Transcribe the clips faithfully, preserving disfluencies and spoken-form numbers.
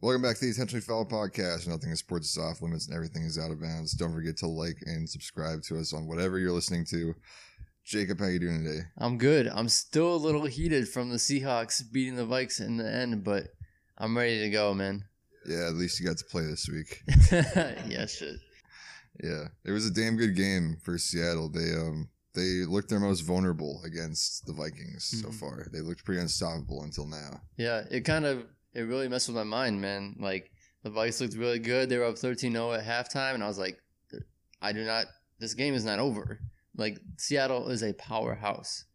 Welcome back to the Essentially Foul Podcast. Nothing is sports is off limits and everything is out of bounds. Don't forget to like and subscribe to us on whatever you're listening to. Jacob, how you doing today? I'm good. I'm still a little heated from the Seahawks beating the Vikes in the end, but I'm ready to go, man. Yeah, at least you got to play this week. Yeah, shit. Yeah, it was a damn good game for Seattle. They um they looked their most vulnerable against the Vikings mm-hmm. so far. They looked pretty unstoppable until now. Yeah, it kind of it really messed with my mind, man. Like the Vikes looked really good. They were up thirteen oh at halftime, and I was like, I do not. This game is not over. Like, Seattle is a powerhouse.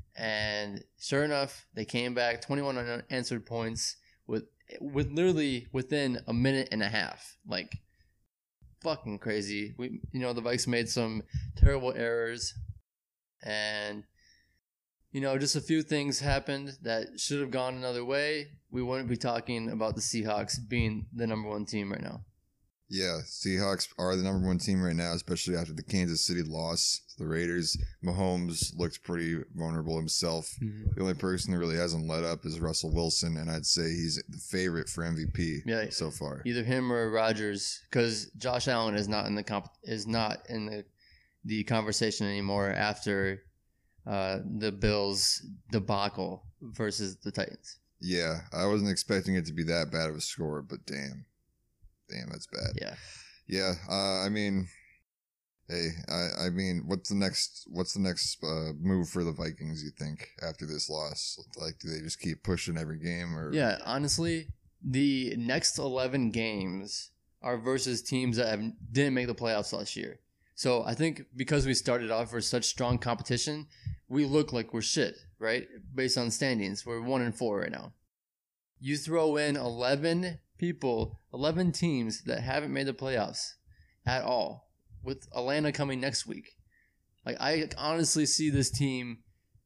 And sure enough, they came back, twenty-one unanswered points with with literally within a minute and a half. Like, fucking crazy. We, you know, the Vikes made some terrible errors. And, you know, just a few things happened that should have gone another way. We wouldn't be talking about the Seahawks being the number one team right now. Yeah, Seahawks are the number one team right now, especially after the Kansas City loss to the Raiders. Mahomes looked pretty vulnerable himself. Mm-hmm. The only person who really hasn't let up is Russell Wilson, and I'd say he's the favorite for M V P yeah, so far. Either him or Rodgers, because Josh Allen is not in the comp- is not in the the conversation anymore after uh, the Bills debacle versus the Titans. Yeah, I wasn't expecting it to be that bad of a score, but damn. Damn, that's bad. Yeah. Yeah, uh, I mean, hey, I, I mean, what's the next what's the next uh, move for the Vikings, you think, after this loss? Like, do they just keep pushing every game? Or Yeah, honestly, the next eleven games are versus teams that have, didn't make the playoffs last year. So I think because we started off with such strong competition, we look like we're shit, right? Based on standings, we're one and four right now. You throw in eleven people, eleven teams that haven't made the playoffs at all, with Atlanta coming next week. Like, I honestly see this team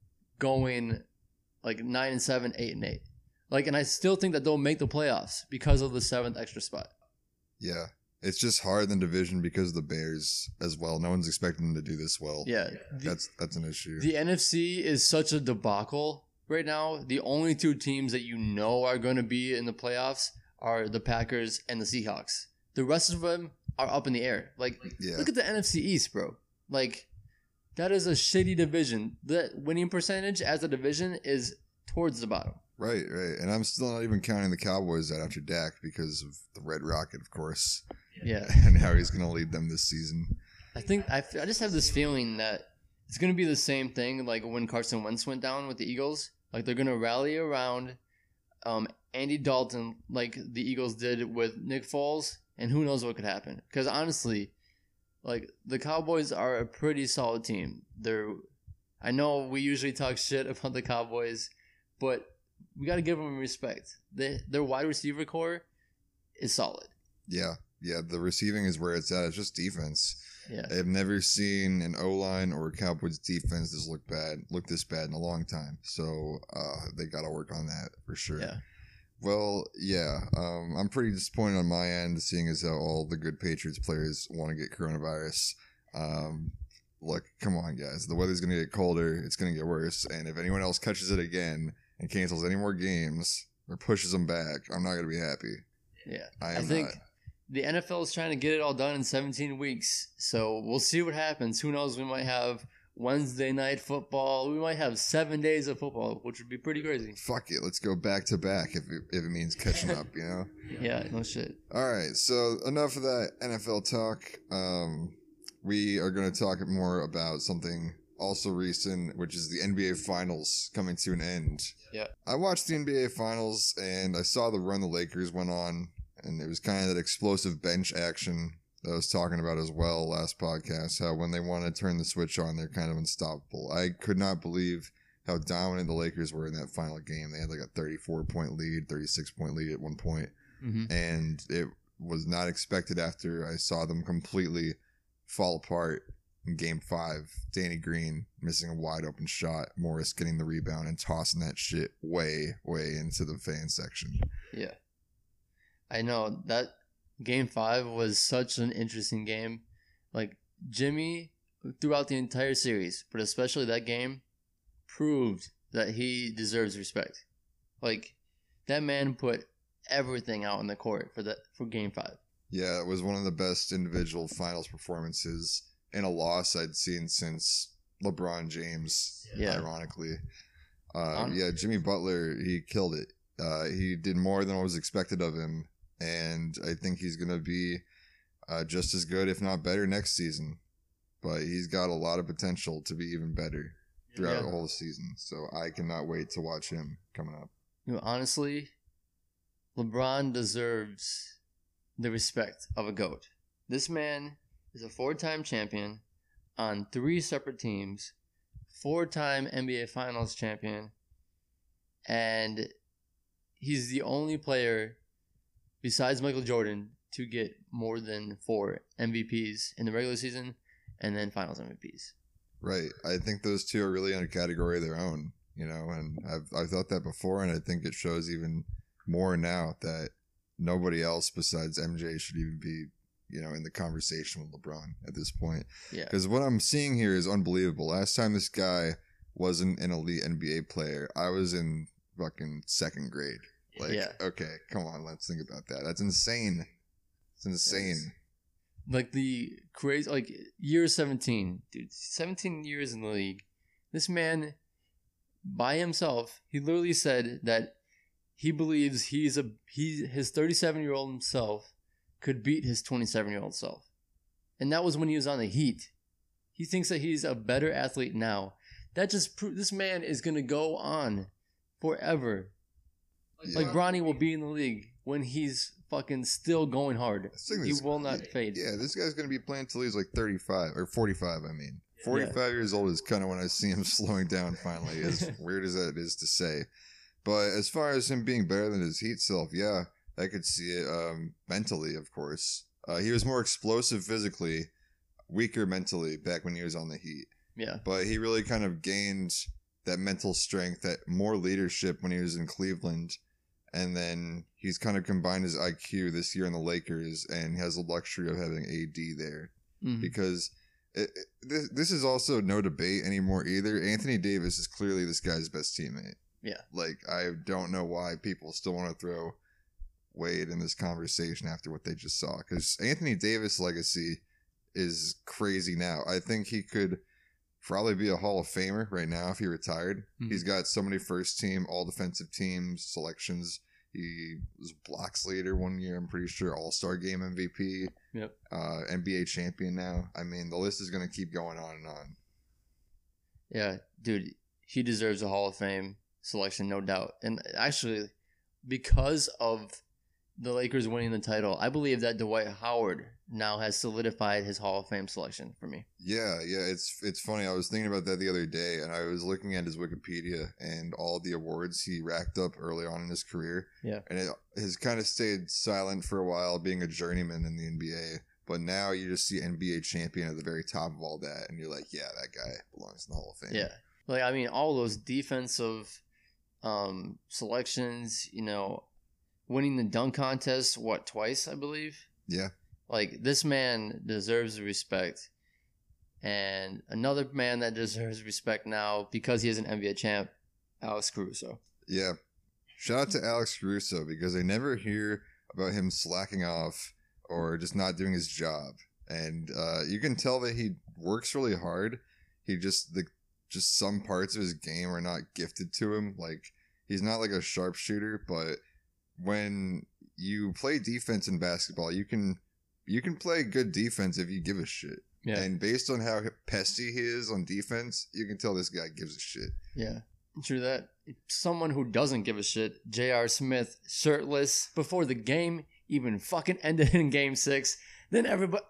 going like nine and seven, eight and eight. Like, and I still think that they'll make the playoffs because of the seventh extra spot. Yeah, it's just hard in the division because of the Bears as well. No one's expecting them to do this well. Yeah, the, that's that's an issue. The N F C is such a debacle right now. The only two teams that you know are going to be in the playoffs are the Packers and the Seahawks. The rest of them are up in the air. Like, yeah. Look at the N F C East, bro. Like, that is a shitty division. The winning percentage as a division is towards the bottom. Right, right. And I'm still not even counting the Cowboys out after Dak because of the Red Rocket, of course. Yeah. And how he's going to lead them this season. I think, I, I just have this feeling that it's going to be the same thing like when Carson Wentz went down with the Eagles. Like, they're going to rally around um, Andy Dalton like the Eagles did with Nick Foles, and who knows what could happen. Because honestly, like, the Cowboys are a pretty solid team. They're, I know we usually talk shit about the Cowboys, but we got to give them respect. They, their wide receiver core is solid. Yeah, yeah. The receiving is where it's at. It's just defense. Yeah, I've never seen an O-line or a Cowboys defense this look bad, look this bad in a long time. So uh, they got to work on that for sure. Yeah. Well, yeah, um, I'm pretty disappointed on my end, seeing as how all the good Patriots players want to get coronavirus. Um, look, come on, guys. The weather's going to get colder. It's going to get worse. And if anyone else catches it again and cancels any more games or pushes them back, I'm not going to be happy. Yeah. I am I think not. The N F L is trying to get it all done in seventeen weeks. So we'll see what happens. Who knows? We might have Wednesday night football. We might have seven days of football, which would be pretty crazy. Fuck it. Let's go back to back if it, if it means catching up, you know? Yeah, no shit. All right. So enough of that N F L talk. Um, we are going to talk more about something also recent, which is the N B A Finals coming to an end. Yeah. I watched the N B A Finals and I saw the run the Lakers went on, and it was kind of that explosive bench action that I was talking about as well last podcast, how when they want to turn the switch on, they're kind of unstoppable. I could not believe how dominant the Lakers were in that final game. They had like a thirty-four point lead, thirty-six point lead at one point. Mm-hmm. And it was not expected after I saw them completely fall apart in game five. Danny Green missing a wide open shot, Morris getting the rebound and tossing that shit way, way into the fan section. Yeah. I know that game five was such an interesting game. Like, Jimmy, throughout the entire series, but especially that game, proved that he deserves respect. Like, that man put everything out in the court for the for Game Five. Yeah, it was one of the best individual finals performances in a loss I'd seen since LeBron James. Yeah. Ironically, uh, Hon- yeah, Jimmy Butler, he killed it. Uh, he did more than what was expected of him, and I think he's gonna be uh, just as good, if not better, next season. But he's got a lot of potential to be even better throughout Yeah. the whole season. So I cannot wait to watch him coming up. You know, honestly, LeBron deserves the respect of a GOAT. This man is a four-time champion on three separate teams, four-time N B A Finals champion, and he's the only player besides Michael Jordan to get more than four M V Ps in the regular season and then Finals M V Ps. Right. I think those two are really in a category of their own, you know, and I've I've thought that before, and I think it shows even more now that nobody else besides M J should even be, you know, in the conversation with LeBron at this point. Yeah. Because what I'm seeing here is unbelievable. Last time this guy wasn't an elite N B A player, I was in fucking second grade. Like, Yeah. okay, come on, let's think about that. That's insane. It's insane. Like the crazy, like year seventeen, dude, seventeen years in the league. This man, by himself, he literally said that he believes he's a he his thirty-seven year old self could beat his twenty-seven year old self, and that was when he was on the Heat. He thinks that he's a better athlete now. That just proves this man is gonna go on forever. Yeah. Like Bronny will be in the league when he's fucking still going hard. I think He this- will not yeah, fade. Yeah, this guy's going to be playing till he's like thirty-five or forty-five, I mean. forty-five years old is kind of when I see him slowing down finally, as weird as that is to say. But as far as him being better than his Heat self, yeah, I could see it um, mentally, of course. Uh, he was more explosive physically, weaker mentally back when he was on the Heat. Yeah. But he really kind of gained that mental strength, that more leadership when he was in Cleveland. And then he's kind of combined his I Q this year in the Lakers, and has the luxury of having A D there. Mhm. Because it, it, this, this is also no debate anymore either. Anthony Davis is clearly this guy's best teammate. Yeah. Like, I don't know why people still want to throw Wade in this conversation after what they just saw. Because Anthony Davis' legacy is crazy now. I think he could probably be a Hall of Famer right now if he retired. Mhm. He's got so many first team, all defensive teams, selections. He was blocks leader one year, I'm pretty sure. All-Star game M V P. Yep. Uh, N B A champion now. I mean, the list is going to keep going on and on. Yeah, dude, he deserves a Hall of Fame selection, no doubt. And actually, because of the Lakers winning the title, I believe that Dwight Howard now has solidified his Hall of Fame selection for me. Yeah, yeah, it's it's funny. I was thinking about that the other day, and I was looking at his Wikipedia and all the awards he racked up early on in his career. Yeah. And it has kind of stayed silent for a while, being a journeyman in the N B A. But now you just see N B A champion at the very top of all that, and you're like, yeah, that guy belongs in the Hall of Fame. Yeah. Like, I mean, all those defensive um, selections, you know, winning the dunk contest, what, twice, I believe? Yeah. Like, this man deserves respect. And another man that deserves respect now because he is an N B A champ, Alex Caruso. Yeah. Shout out to Alex Caruso, because I never hear about him slacking off or just not doing his job. And uh, you can tell that he works really hard. He just, the just some parts of his game are not gifted to him. Like, he's not like a sharpshooter, but when you play defense in basketball, you can you can play good defense if you give a shit. Yeah. And based on how pesty he is on defense, you can tell this guy gives a shit. Yeah. True that. Someone who doesn't give a shit, J R. Smith, shirtless before the game even fucking ended in game six. Then everybody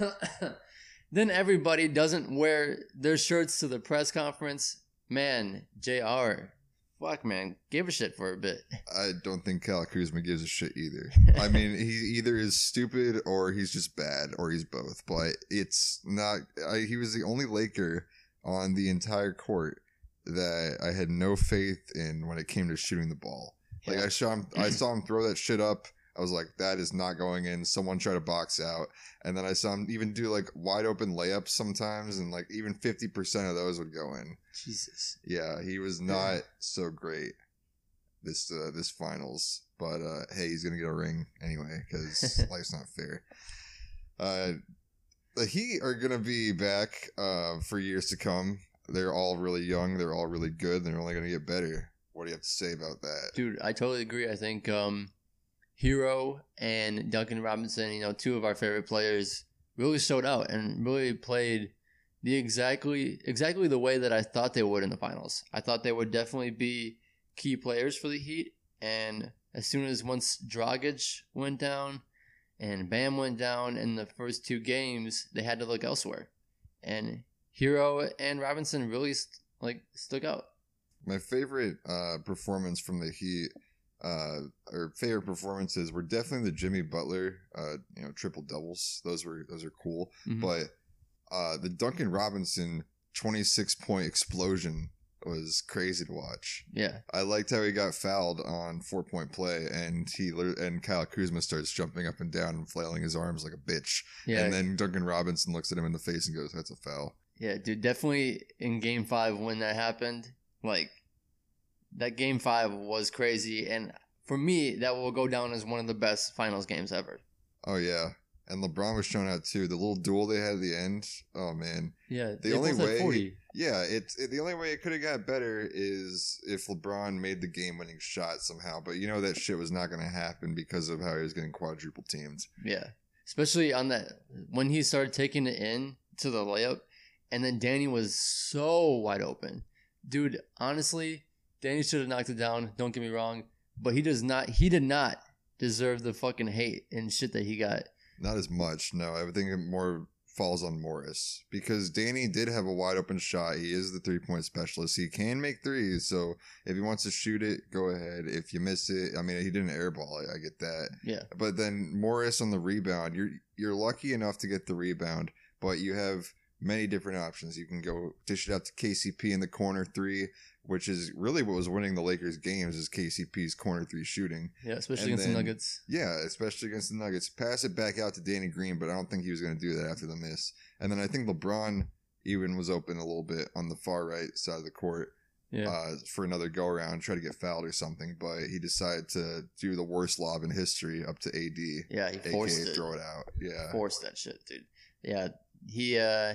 then everybody doesn't wear their shirts to the press conference. Man, J R, fuck man, give a shit for a bit. I don't think Kyle Kuzma gives a shit either. I mean, he either is stupid or he's just bad or he's both. But it's not. I, he was the only Laker on the entire court that I had no faith in when it came to shooting the ball. Like Yeah. I saw him, I saw him throw that shit up. I was like, that is not going in. Someone try to box out. And then I saw him even do like wide open layups sometimes, and like even fifty percent of those would go in. Jesus. Yeah, he was not so great. this uh, this finals. But uh, hey, he's gonna get a ring anyway because life's not fair. Uh, the Heat are gonna be back uh, for years to come. They're all really young. They're all really good. They're only gonna get better. What do you have to say about that? Dude, I totally agree. I think um, Hero and Duncan Robinson, you know, two of our favorite players, really showed out and really played the exactly exactly the way that I thought they would in the finals. I thought they would definitely be key players for the Heat, and as soon as once Dragic went down and Bam went down in the first two games, they had to look elsewhere. And Hero and Robinson really st- like stuck out. My favorite uh, performance from the Heat, uh, or favorite performances, were definitely the Jimmy Butler, uh, you know, triple doubles. Those were those are cool. Mhm. But uh, the Duncan Robinson twenty-six point explosion was crazy to watch. Yeah. I liked how he got fouled on four point play, and he and Kyle Kuzma starts jumping up and down and flailing his arms like a bitch. Yeah. And then Duncan Robinson looks at him in the face and goes, "That's a foul." Yeah, dude, definitely in game five when that happened, like, that game five was crazy. And for me, that will go down as one of the best finals games ever. Oh yeah, and LeBron was shown out too. The little duel they had at the end. Oh man. Yeah, The they only both had way, forty. yeah, it, it the only way it could have got better is if LeBron made the game-winning shot somehow. But you know that shit was not going to happen because of how he was getting quadruple teamed. Yeah, especially on that, when he started taking it in to the layup, and then Danny was so wide open. Dude, honestly, Danny should have knocked it down. Don't get me wrong, but he does not. He did not deserve the fucking hate and shit that he got. Not as much, no. I would think it more falls on Morris because Danny did have a wide open shot. He is the three-point specialist. He can make threes, so if he wants to shoot it, go ahead. If you miss it, I mean, he didn't airball it. I get that. Yeah, But then Morris on the rebound, you're you're lucky enough to get the rebound, but you have many different options. You can go dish it out to K C P in the corner three, which is really what was winning the Lakers games, is K C P's corner three shooting. yeah, especially And against then- the Nuggets. Yeah, especially against the Nuggets. Pass it back out to Danny Green, but I don't think he was going to do that after the miss. And then I think LeBron even was open a little bit on the far right side of the court Yeah, uh, for another go around, try to get fouled or something, but he decided to do the worst lob in history up to A D, yeah, he aka forced it. throw it out. Yeah. Forced that shit, dude. Yeah, he, uh,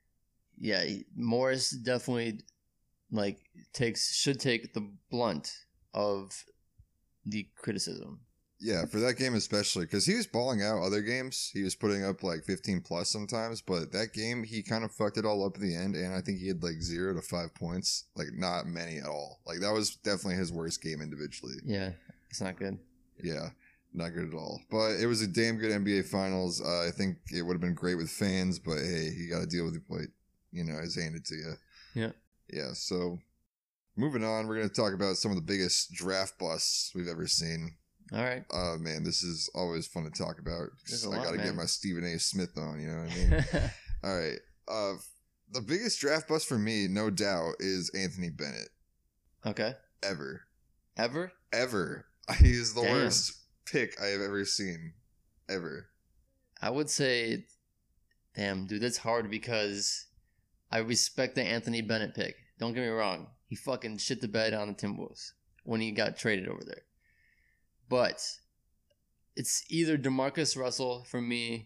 yeah, he, Morris definitely like takes should take the blunt of the criticism. Yeah, for that game especially, because he was balling out other games. He was putting up like fifteen plus sometimes, but that game he kind of fucked it all up at the end, and I think he had like zero to five points, like not many at all. Like that was definitely his worst game individually. Yeah, it's not good. Yeah, not good at all. But it was a damn good N B A Finals. Uh, I think it would have been great with fans, but hey, you got to deal with what you know is handed to you. Yeah. Yeah. So moving on, we're gonna talk about some of the biggest draft busts we've ever seen. All right. Oh man, this is always fun to talk about. There's a I lot, got to get man. my Stephen A. Smith on. You know what I mean? All right. Uh, the biggest draft bust for me, no doubt, is Anthony Bennett. Okay. Ever, Ever? ever. He is the Damn. worst pick I have ever seen. Ever. I would say, damn, dude, that's hard because I respect the Anthony Bennett pick. Don't get me wrong. He fucking shit the bed on the Timberwolves when he got traded over there. But it's either DeMarcus Russell for me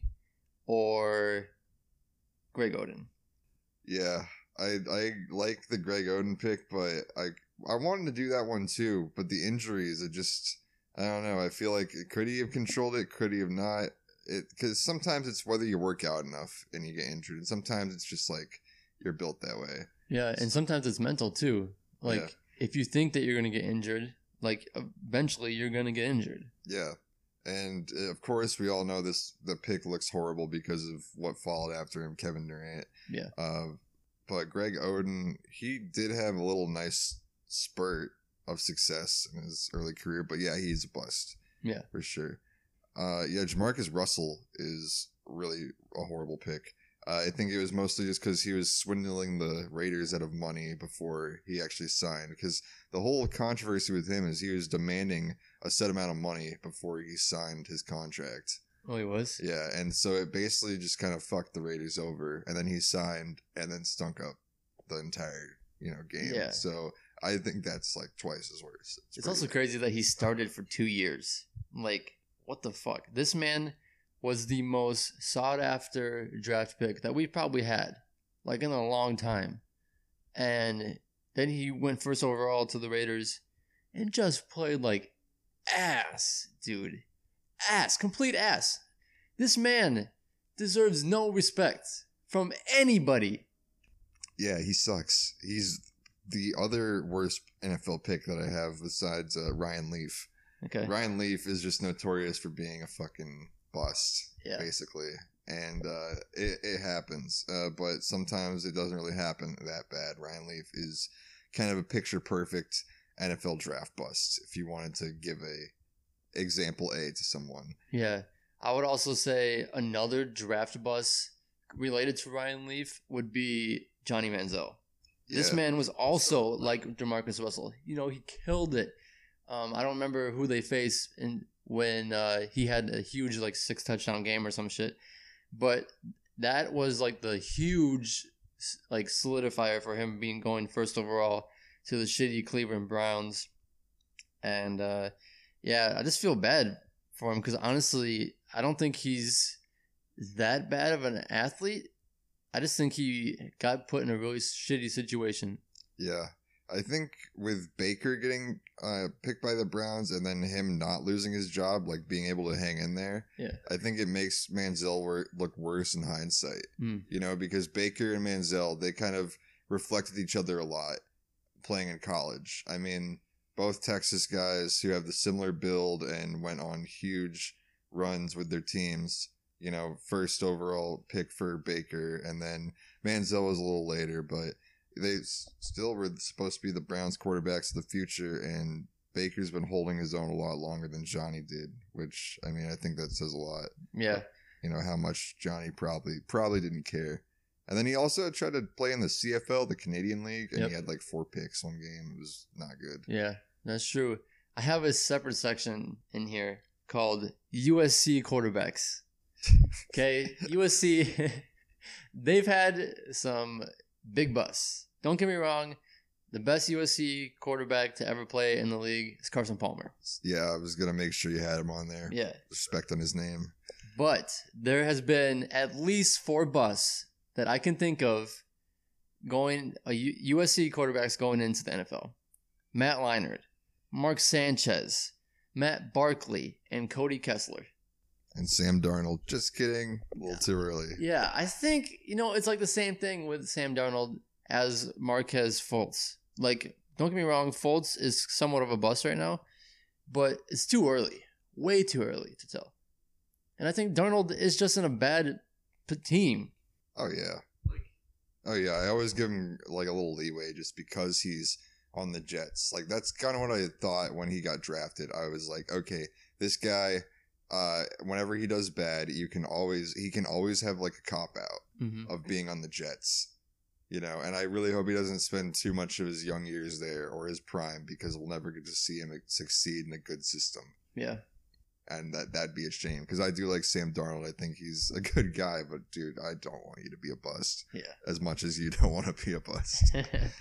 or Greg Oden. Yeah, I I like the Greg Oden pick, but I I wanted to do that one too. But the injuries, it just I don't know. I feel like could he have controlled it? Could he have not? It because sometimes it's whether you work out enough and you get injured, and sometimes it's just like you're built that way. Yeah, and sometimes it's mental too. Like, Yeah. if you think that you're going to get injured, like, eventually you're going to get injured. Yeah. And uh, of course, we all know this. The pick looks horrible because of what followed after him, Kevin Durant. Yeah. Uh, but Greg Oden, he did have a little nice spurt of success in his early career. But yeah, he's a bust. Yeah. For sure. Uh, yeah, Jamarcus Russell is really a horrible pick. Uh, I think it was mostly just because he was swindling the Raiders out of money before he actually signed. Because the whole controversy with him is he was demanding a set amount of money before he signed his contract. Oh, he was? Yeah, and so it basically just kind of fucked the Raiders over. And then he signed and then stunk up the entire, you know, game. Yeah. So I think that's like twice as worse. It's, it's also crazy that he started for two years. Like, what the fuck? This man was the most sought after draft pick that we probably had, like in a long time. And then he went first overall to the Raiders and just played like ass, dude. Ass, complete ass. This man deserves no respect from anybody. Yeah, he sucks. He's the other worst N F L pick that I have besides uh, Ryan Leaf. Okay. Ryan Leaf is just notorious for being a fucking bust, Yeah. basically. And uh, it, it happens. Uh, but sometimes it doesn't really happen that bad. Ryan Leaf is kind of a picture-perfect N F L draft bust, if you wanted to give a example A to someone. Yeah. I would also say another draft bust related to Ryan Leaf would be Johnny Manziel. Yeah. This man was also like DeMarcus Russell. You know, he killed it. Um, I don't remember who they faced in, when uh, he had a huge like six touchdown game or some shit. But that was like the huge like solidifier for him being going first overall to the shitty Cleveland Browns. And uh, yeah, I just feel bad for him because honestly, I don't think he's that bad of an athlete. I just think he got put in a really shitty situation. Yeah. I think with Baker getting uh, picked by the Browns and then him not losing his job, like being able to hang in there, yeah, I think it makes Manziel wor- look worse in hindsight. Mm. You know, because Baker and Manziel, they kind of reflected each other a lot playing in college. I mean, both Texas guys who have the similar build and went on huge runs with their teams. You know, first overall pick for Baker, and then Manziel was a little later, but they still were supposed to be the Browns quarterbacks of the future, and Baker's been holding his own a lot longer than Johnny did, which, I mean, I think that says a lot. Yeah. You know, how much Johnny probably probably didn't care. And then he also tried to play in the C F L, the Canadian League, and Yep. he had like four picks one game. It was not good. Yeah, that's true. I have a separate section in here called U S C quarterbacks. Okay, U S C, they've had some big busts. Don't get me wrong. The best U S C quarterback to ever play in the league is Carson Palmer. Yeah, I was going to make sure you had him on there. Yeah. Respect on his name. But there has been at least four busts that I can think of going, uh, U- USC quarterbacks going into the N F L. Matt Leinart, Mark Sanchez, Matt Barkley, and Cody Kessler. And Sam Darnold. Just kidding. A little too early. Yeah, I think, you know, it's like the same thing with Sam Darnold as Marquez Fultz. Like, don't get me wrong, Fultz is somewhat of a bust right now, but it's too early. Way too early to tell. And I think Darnold is just in a bad p- team. Oh, yeah. Oh, yeah. I always give him like a little leeway just because he's on the Jets. Like, that's kind of what I thought when he got drafted. I was like, okay, this guy, uh, whenever he does bad, you can always, he can always have like a cop out Mm-hmm. of being on the Jets. You know, and I really hope he doesn't spend too much of his young years there or his prime because we'll never get to see him succeed in a good system. Yeah. And that, that'd be a shame because I do like Sam Darnold. I think he's a good guy, but dude, I don't want you to be a bust. Yeah. As much as you don't want to be a bust.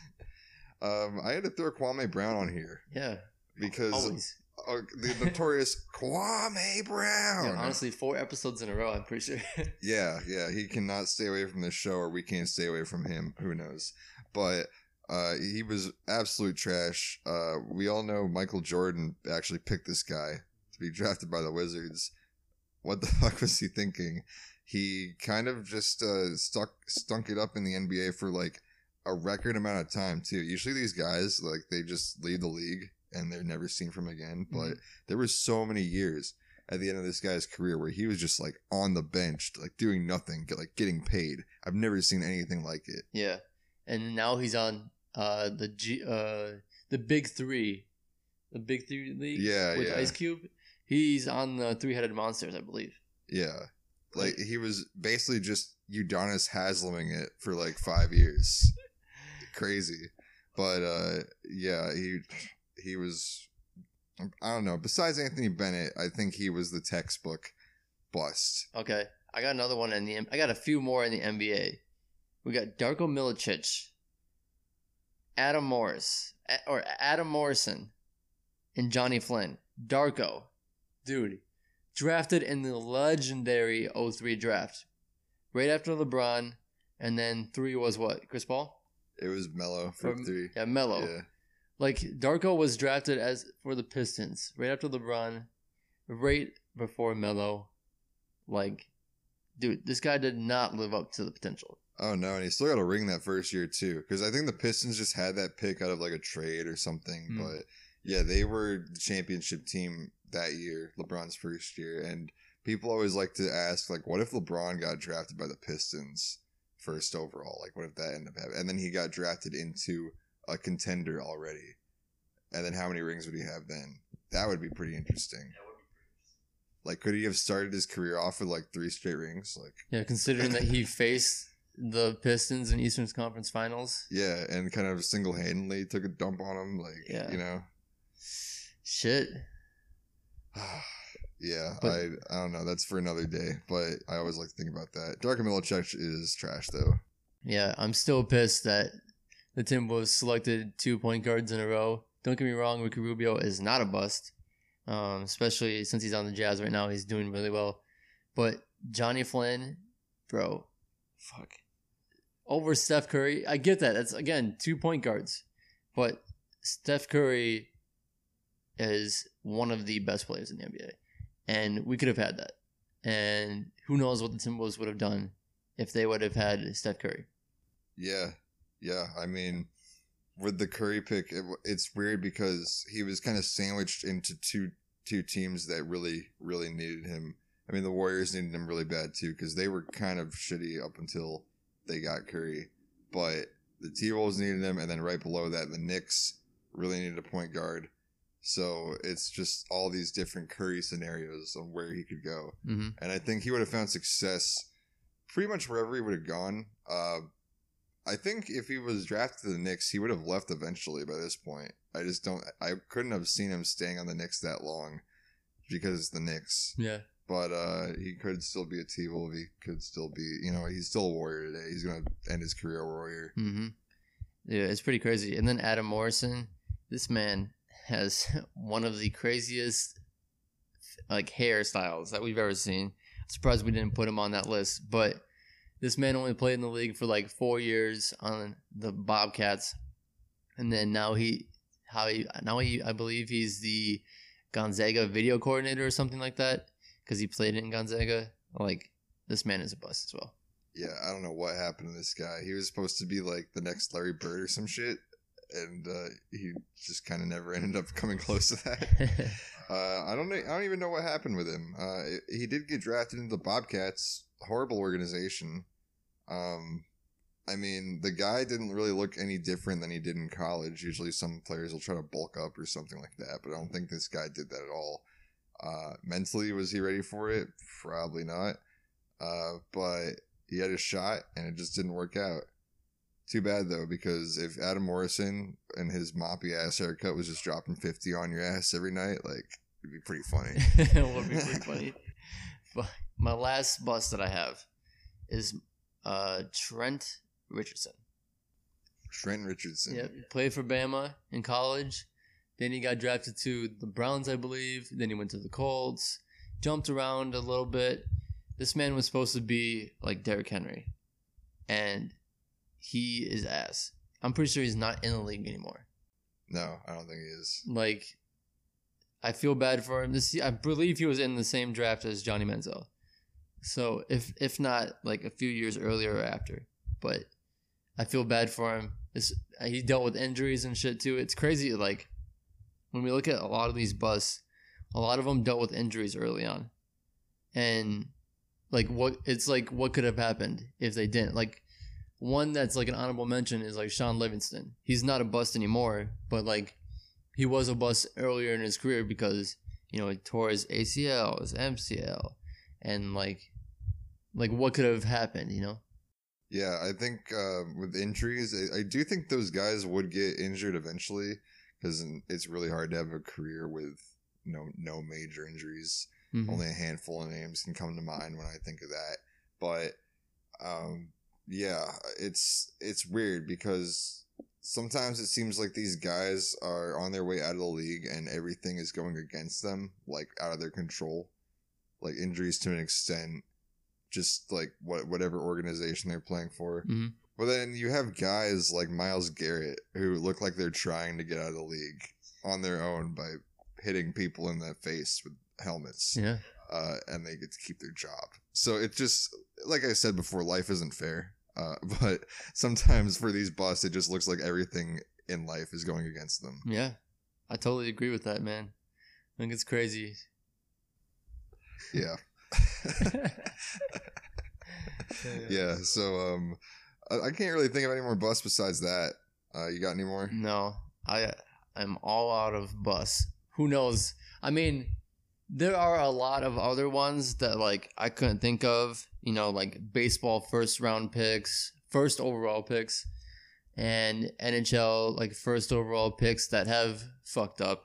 um, I had to throw Kwame Brown on here Yeah. because Always. uh, the notorious Kwame Brown. Yeah, honestly, four episodes in a row, I'm pretty sure. Yeah, yeah, he cannot stay away from this show, or we can't stay away from him. Who knows? But uh, he was absolute trash. Uh, we all know Michael Jordan actually picked this guy to be drafted by the Wizards. What the fuck was he thinking? He kind of just uh, stuck stunk it up in the N B A for like a record amount of time too. Usually these guys like they just leave the league and they're never seen from again. But Mhm. there were so many years at the end of this guy's career where he was just like on the bench, like doing nothing, get, like getting paid. I've never seen anything like it. Yeah. And now he's on uh, the G, uh, the Big Three. The Big Three League? Yeah, With yeah. Ice Cube. He's on the Three-Headed Monsters, I believe. Yeah. Like he was basically just Udonis Haslaming it for like five years. Crazy. But uh yeah, he he was I don't know. Besides Anthony Bennett, I think he was the textbook bust. Okay. I got another one in the I got a few more in the N B A. We got Darko Milicic. Adam Morris A- or Adam Morrison and Johnny Flynn. Darko. Dude. Drafted in the legendary oh three draft. Right after LeBron. And then three was what? Chris Paul? It was Melo for Or- three. Yeah, Melo. Yeah. Like, Darko was drafted as for the Pistons. Right after LeBron. Right before Melo. Like, dude, this guy did not live up to the potential. Oh no, and he still got a ring that first year too. Because I think the Pistons just had that pick out of like a trade or something. Hmm. But yeah, they were the championship team that year, LeBron's first year. And people always like to ask, like, what if LeBron got drafted by the Pistons first overall? Like, what if that ended up happening? And then he got drafted into a contender already. And then how many rings would he have then? That would be pretty interesting. Like, could he have started his career off with like three straight rings? Like, Yeah, considering that he faced the Pistons in Eastern Conference Finals. yeah, and kind of single handedly took a dump on him. Like, Yeah. you know, Shit. yeah, But- I I don't know. That's for another day. But I always like to think about that. Darko Milicic is trash though. Yeah, I'm still pissed that the Timberwolves selected two point guards in a row. Don't get me wrong, Ricky Rubio is not a bust. Um, especially since he's on the Jazz right now. He's doing really well. But Johnny Flynn, bro, fuck. Over Steph Curry. I get that. That's, again, two point guards. But Steph Curry is one of the best players in the N B A. And we could have had that. And who knows what the Timberwolves would have done if they would have had Steph Curry. Yeah, yeah. I mean, with the Curry pick, it, it's weird because he was kind of sandwiched into two two teams that really really needed him. I mean, the Warriors needed him really bad too because they were kind of shitty up until they got Curry, but the T-Wolves needed him, and then right below that, the Knicks really needed a point guard. So it's just all these different Curry scenarios on where he could go. Mm-hmm. And I think he would have found success pretty much wherever he would have gone. Uh, I think if he was drafted to the Knicks, he would have left eventually by this point. I just don't, I couldn't have seen him staying on the Knicks that long because it's the Knicks. Yeah. But uh, he could still be a T-Wolf. He could still be, you know, he's still a Warrior today. He's going to end his career a Warrior. Mm-hmm. Yeah, it's pretty crazy. And then Adam Morrison, this man has one of the craziest like hairstyles that we've ever seen. I'm surprised we didn't put him on that list, but this man only played in the league for like four years on the Bobcats, and then now he, how he now he, I believe he's the Gonzaga video coordinator or something like that because he played in Gonzaga. Like, this man is a bust as well. Yeah, I don't know what happened to this guy. He was supposed to be like the next Larry Bird or some shit, and uh, he just kind of never ended up coming close to that. uh, I don't know. I don't even know what happened with him. Uh, he did get drafted into the Bobcats, horrible organization. Um, I mean, the guy didn't really look any different than he did in college. Usually, some players will try to bulk up or something like that, but I don't think this guy did that at all. Uh, mentally, was he ready for it? Probably not. Uh, but he had a shot, and it just didn't work out. Too bad, though, because if Adam Morrison and his moppy ass haircut was just dropping fifty on your ass every night, like, it'd be pretty funny. It would be pretty funny. But my last bust that I have is uh, Trent Richardson. Trent Richardson. Yep, played for Bama in college. Then he got drafted to the Browns, I believe. Then he went to the Colts. Jumped around a little bit. This man was supposed to be like Derrick Henry. And he is ass. I'm pretty sure he's not in the league anymore. No, I don't think he is. Like, I feel bad for him. This, I believe he was in the same draft as Johnny Manziel. So, if if not, like a few years earlier or after. But I feel bad for him. This, he dealt with injuries and shit too. It's crazy, like, when we look at a lot of these busts, a lot of them dealt with injuries early on. And, like, what it's like, what could have happened if they didn't? Like, one that's like an honorable mention is like Sean Livingston. He's not a bust anymore, but like he was a bust earlier in his career because, you know, he tore his A C L, his M C L, and like, like what could have happened, you know? Yeah, I think uh, with injuries, I, I do think those guys would get injured eventually because it's really hard to have a career with no no major injuries. Mm-hmm. Only a handful of names can come to mind when I think of that. But um, yeah, it's it's weird because sometimes it seems like these guys are on their way out of the league and everything is going against them, like out of their control, like injuries to an extent, just like what whatever organization they're playing for. Mm-hmm. But then you have guys like Myles Garrett who look like they're trying to get out of the league on their own by hitting people in the face with helmets. Yeah. Uh, and they get to keep their job. So it just, like I said before, life isn't fair. Uh, but sometimes for these busts, it just looks like everything in life is going against them. Yeah. I totally agree with that, man. I think it's crazy. Yeah. Yeah. So um, I, I can't really think of any more busts besides that. Uh, you got any more? No, I am all out of bus. Who knows? I mean, there are a lot of other ones that like I couldn't think of. You know, like baseball first round picks, first overall picks, and N H L like first overall picks that have fucked up.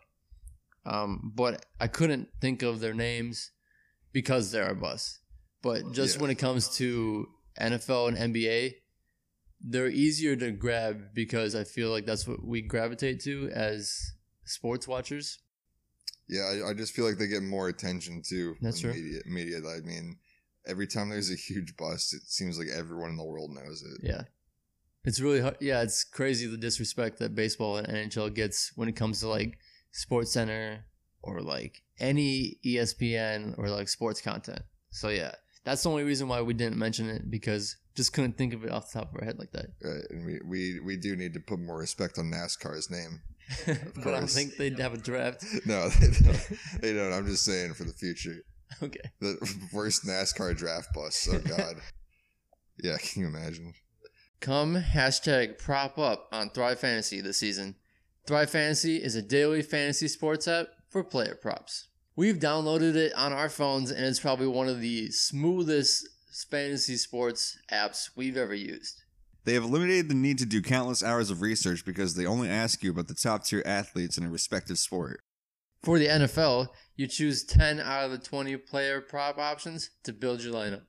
Um, but I couldn't think of their names because they're a bust. But just Yeah. when it comes to N F L and N B A, they're easier to grab because I feel like that's what we gravitate to as sports watchers. Yeah, I, I just feel like they get more attention too. That's in true. Media, media. I mean, every time there's a huge bust, it seems like everyone in the world knows it. Yeah. It's really hard. Yeah, it's crazy the disrespect that baseball and N H L gets when it comes to like Sports Center or like any E S P N or like sports content. So yeah, that's the only reason why we didn't mention it, because just couldn't think of it off the top of our head like that. Right, and we, we, we do need to put more respect on NASCAR's name. But I don't think they'd have a draft. No, they don't. They don't. I'm just saying for the future. Okay. The worst NASCAR draft bust. Oh, God. Yeah, can you imagine? Come hashtag prop up on Thrive Fantasy this season. Thrive Fantasy is a daily fantasy sports app for player props. We've downloaded it on our phones, and it's probably one of the smoothest fantasy sports apps we've ever used. They have eliminated the need to do countless hours of research because they only ask you about the top-tier athletes in a respective sport. For the N F L, you choose ten out of the twenty player prop options to build your lineup.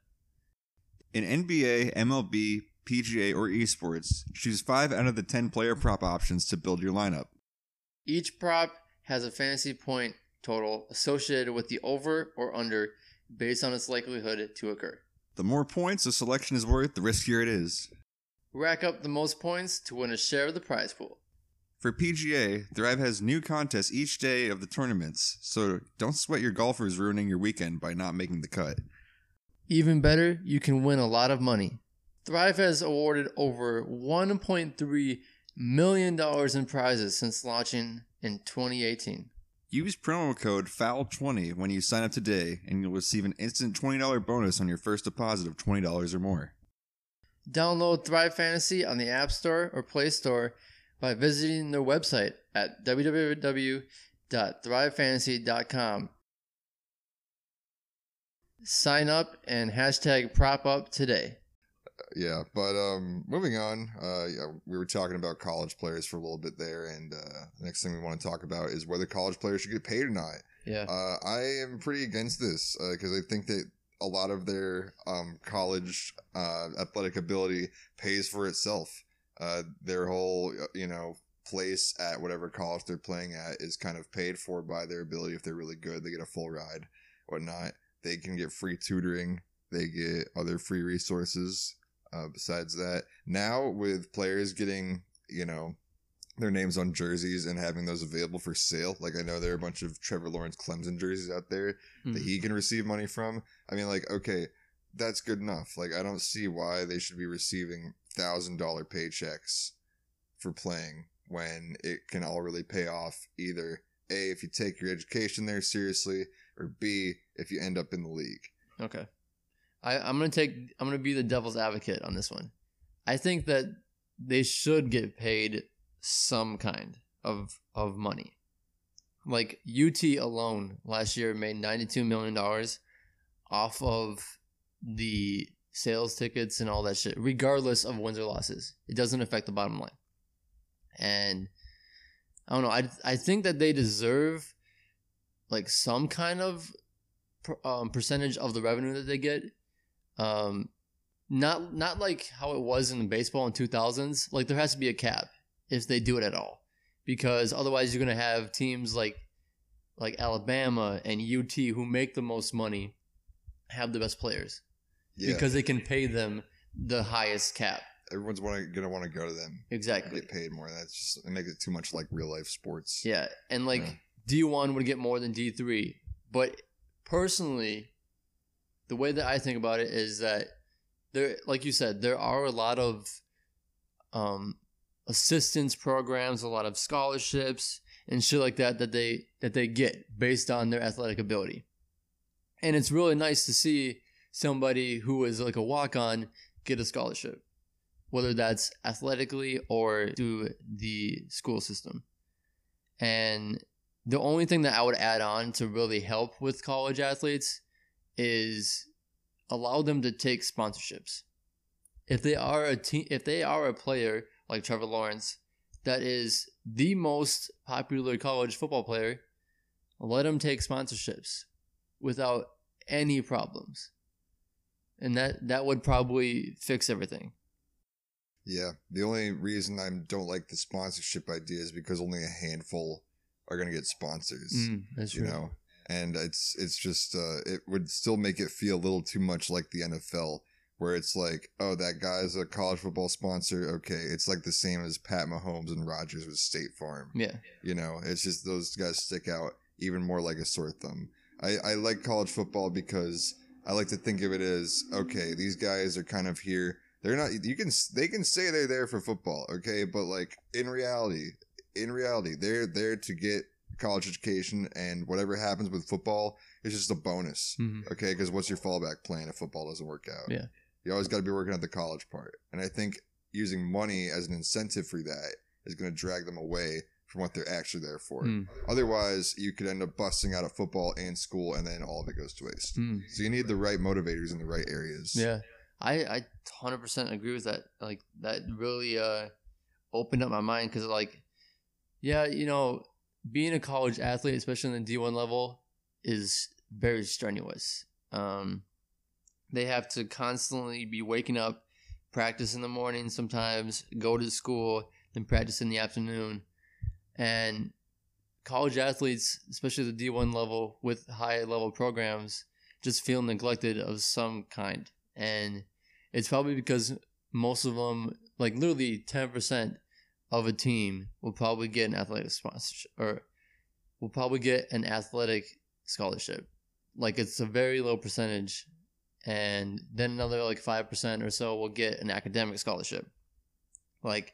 In N B A, M L B, P G A, or esports, choose five out of the ten player prop options to build your lineup. Each prop has a fantasy point total associated with the over or under based on its likelihood to occur. The more points a selection is worth, the riskier it is. Rack up the most points to win a share of the prize pool. For P G A, Thrive has new contests each day of the tournaments, so don't sweat your golfers ruining your weekend by not making the cut. Even better, you can win a lot of money. Thrive has awarded over one point three million dollars in prizes since launching in twenty eighteen. Use promo code F O U L twenty when you sign up today, and you'll receive an instant twenty dollars bonus on your first deposit of twenty dollars or more. Download Thrive Fantasy on the App Store or Play Store by visiting their website at w w w dot thrive fantasy dot com. Sign up and hashtag prop up today. Yeah, but um, moving on, uh, yeah, we were talking about college players for a little bit there, and uh, the next thing we want to talk about is whether college players should get paid or not. Yeah. Uh, I am pretty against this because I think that a lot of their um, college uh, athletic ability pays for itself. Uh, their whole, you know, place at whatever college they're playing at is kind of paid for by their ability. If they're really good, they get a full ride, whatnot. They can get free tutoring. They get other free resources. Uh, besides that, now with players getting, you know, their names on jerseys and having those available for sale, like I know there are a bunch of Trevor Lawrence Clemson jerseys out there Mm. that he can receive money from. I mean, like, okay, that's good enough. Like, I don't see why they should be receiving one thousand dollars paychecks for playing when it can all really pay off either A, if you take your education there seriously, or B, if you end up in the league. Okay. I, I'm gonna take I'm gonna be the devil's advocate on this one. I think that they should get paid some kind of of money. Like U T alone last year made ninety-two million dollars off of the sales tickets and all that shit, regardless of wins or losses. It doesn't affect the bottom line. And I don't know. I I think that they deserve like some kind of um, percentage of the revenue that they get. Um, not not like how it was in baseball in two thousands. Like there has to be a cap, if they do it at all, because otherwise you're going to have teams like like Alabama and U T who make the most money have the best players Yeah. because they can pay them the highest cap. Everyone's wanna, gonna want to go to them. Exactly. Get paid more. That's just it makes it too much like real life sports. Yeah, and like Yeah. D one would get more than D three, but personally, the way that I think about it is that there, like you said, there are a lot of um, assistance programs, a lot of scholarships and shit like that that they that they get based on their athletic ability, and it's really nice to see somebody who is like a walk on get a scholarship, whether that's athletically or through the school system. And the only thing that I would add on to really help with college athletes is allow them to take sponsorships. If they are a team, if they are a player like Trevor Lawrence, that is the most popular college football player, let them take sponsorships without any problems. And that, that would probably fix everything. Yeah. The only reason I don't like the sponsorship idea is because only a handful are going to get sponsors. Mm, that's you true. know, and it's it's just uh, it would still make it feel a little too much like the N F L, where it's like, oh, that guy's a college football sponsor. Okay, it's like the same as Pat Mahomes and Rodgers with State Farm. Yeah. You know, it's just those guys stick out even more like a sore thumb. I, I like college football because I like to think of it as, okay, these guys are kind of here. They're not, you can, they can say they're there for football, okay? But like in reality, in reality, they're there to get college education, and whatever happens with football is just a bonus, Mm-hmm. okay? Because what's your fallback plan if football doesn't work out? Yeah. You always got to be working at the college part. And I think using money as an incentive for that is going to drag them away from what they're actually there for. Mm. Otherwise, you could end up busting out of football and school, and then all of it goes to waste. Mm. So you need the right motivators in the right areas. Yeah. I, I one hundred percent agree with that. Like, that really uh, opened up my mind because, like, yeah, you know, being a college athlete, especially in the D one level, is very strenuous. Um, they have to constantly be waking up, practice in the morning sometimes, go to school, then practice in the afternoon. And college athletes, especially the D one level with high level programs, just feel neglected of some kind. And it's probably because most of them, like literally ten percent of a team will probably get an athletic sponsorship or will probably get an athletic scholarship. Like, it's a very low percentage. And then another like five percent or so will get an academic scholarship. Like,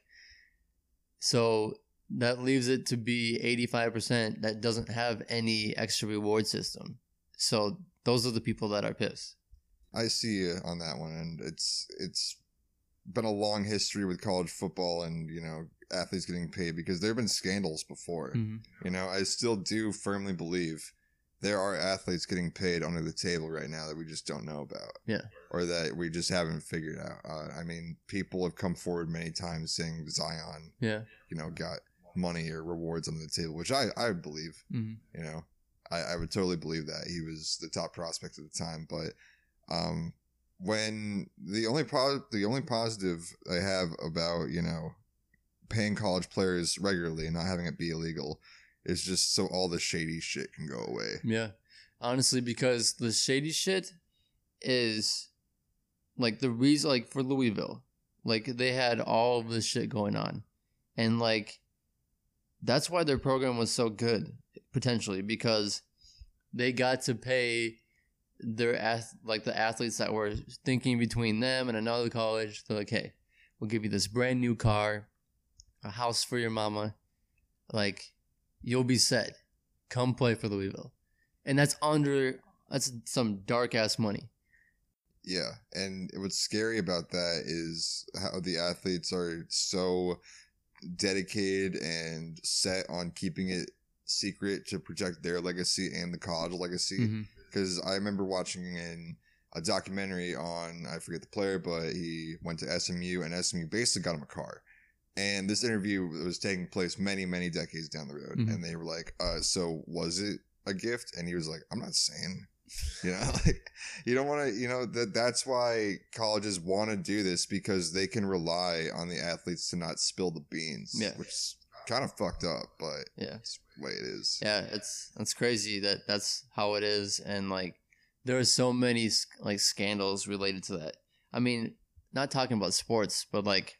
so that leaves it to be eighty-five percent that doesn't have any extra reward system. So those are the people that are pissed. I see you on that one, and it's it's been a long history with college football and, you know, athletes getting paid because there have been scandals before. Mm-hmm. You know, I still do firmly believe there are athletes getting paid under the table right now that we just don't know about. Yeah. Or that we just haven't figured out. Uh, I mean, people have come forward many times saying Zion, Yeah. you know, got money or rewards under the table, which I, I would believe. Mm-hmm. You know, I, I would totally believe that he was the top prospect at the time. But um, when the only po- the only positive I have about, you know, paying college players regularly and not having it be illegal is just so all the shady shit can go away. Yeah. Honestly, because the shady shit is like the reason, like for Louisville, like they had all of this shit going on. And like, that's why their program was so good, potentially, because they got to pay their ath- like the athletes that were thinking between them and another college. They're like, hey, we'll give you this brand new car, a house for your mama. Like, you'll be set. Come play for Louisville. And that's under, that's some dark ass money. Yeah. And what's scary about that is how the athletes are so dedicated and set on keeping it secret to protect their legacy and the college legacy. Mm-hmm. Because I remember watching in a documentary on, I forget the player, but he went to S M U, and S M U basically got him a car. And this interview was taking place many, many decades down the road. Mm-hmm. And they were like, uh, so was it a gift? And he was like, I'm not saying. You know, like you don't want to. You know that that's why colleges want to do this because they can rely on the athletes to not spill the beans. Yeah. Which is kind of fucked up, but Yeah. it's the way it is. Yeah, it's it's crazy that that's how it is, and like there are so many like scandals related to that. I mean, not talking about sports, but like,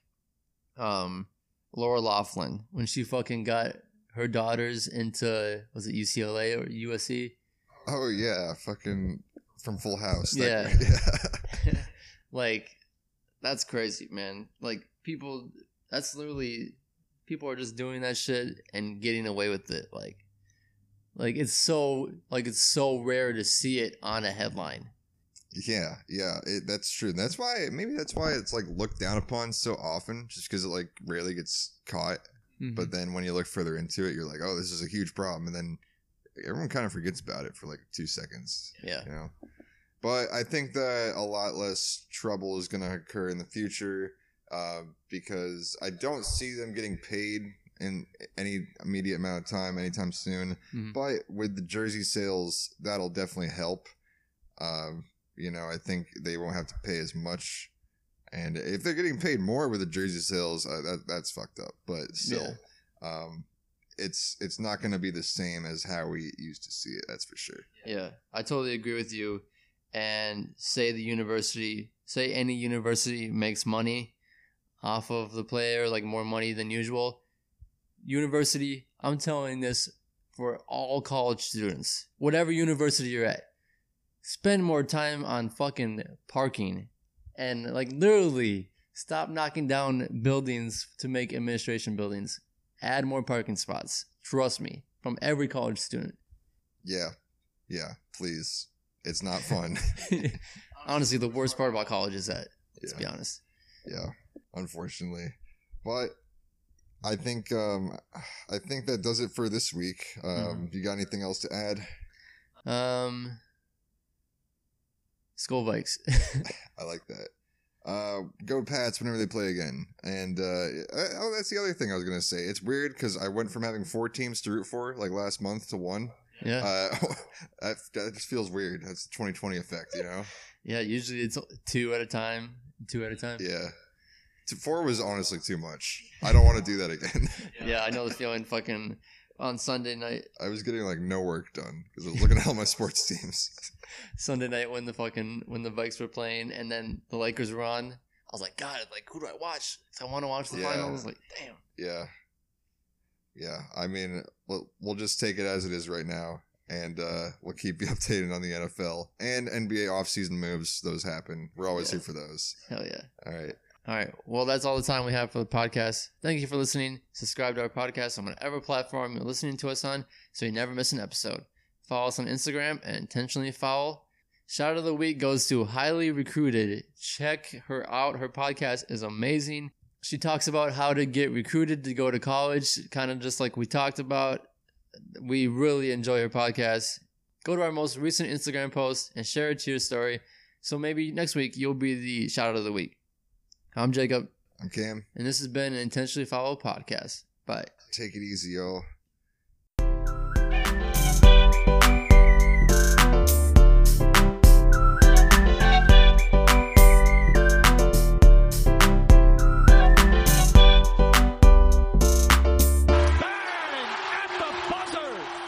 um, Laura Loughlin when she fucking got her daughters into was it U C L A or U S C? Oh yeah, fucking from Full House. That Yeah. guy. Yeah. Like that's crazy, man. Like people, that's literally people are just doing that shit and getting away with it. Like, like it's so like it's so rare to see it on a headline. Yeah, yeah, it, that's true. That's why maybe that's why it's like looked down upon so often, just because it like rarely gets caught. Mhm. But then when you look further into it, you're like, oh, this is a huge problem, and then everyone kind of forgets about it for like two seconds. Yeah. You know. But I think that a lot less trouble is going to occur in the future uh, because I don't see them getting paid in any immediate amount of time anytime soon. Mhm. But with the jersey sales, that'll definitely help. Um, you know, I think they won't have to pay as much. And if they're getting paid more with the jersey sales, uh, that that's fucked up. But still, um, it's it's not going to be the same as how we used to see it. That's for sure. Yeah, I totally agree with you. And say the university, say any university makes money off of the player, like more money than usual. University, I'm telling this for all college students, whatever university you're at, spend more time on fucking parking and like literally stop knocking down buildings to make administration buildings. Add more parking spots. Trust me, from every college student. Yeah, yeah. Please, it's not fun. Honestly, the worst part about college is that. Let's Yeah. be honest. Yeah, unfortunately. But I think um, I think that does it for this week. Um, Mhm. You got anything else to add? Um, Skull Vikes. I like that. Uh, go Pats whenever they play again. And uh, oh, that's the other thing I was gonna say. It's weird because I went from having four teams to root for like last month to one. yeah, Uh, that, that just feels weird. That's the twenty twenty effect, you know? yeah. Usually it's two at a time. Two at a time. Yeah. T- Four was honestly too much. I don't want to do that again. Yeah, I know the feeling. Fucking on Sunday night, I was getting like no work done because I was looking at all my sports teams. Sunday night when the fucking when the Vikes were playing, and then the Lakers were on. I was like, God, like who do I watch? 'Cause I want to watch the Yeah. finals. Like, damn. Yeah. Yeah. I mean, we'll, we'll just take it as it is right now. And uh, we'll keep you updated on the N F L and N B A offseason moves. Those happen. We're always Yeah. here for those. Hell yeah. All right. All right. Well, that's all the time we have for the podcast. Thank you for listening. Subscribe to our podcast on whatever platform you're listening to us on so you never miss an episode. Follow us on Instagram and Intentionally Foul. Shout of the week goes to Highly Recruited. Check her out. Her podcast is amazing. She talks about how to get recruited to go to college, kind of just like we talked about. We really enjoy her podcast. Go to our most recent Instagram post and share it to your story. So maybe next week you'll be the shout out of the week. I'm Jacob, I'm Cam. and this has been an Intentionally Follow podcast. Bye. Take it easy, y'all.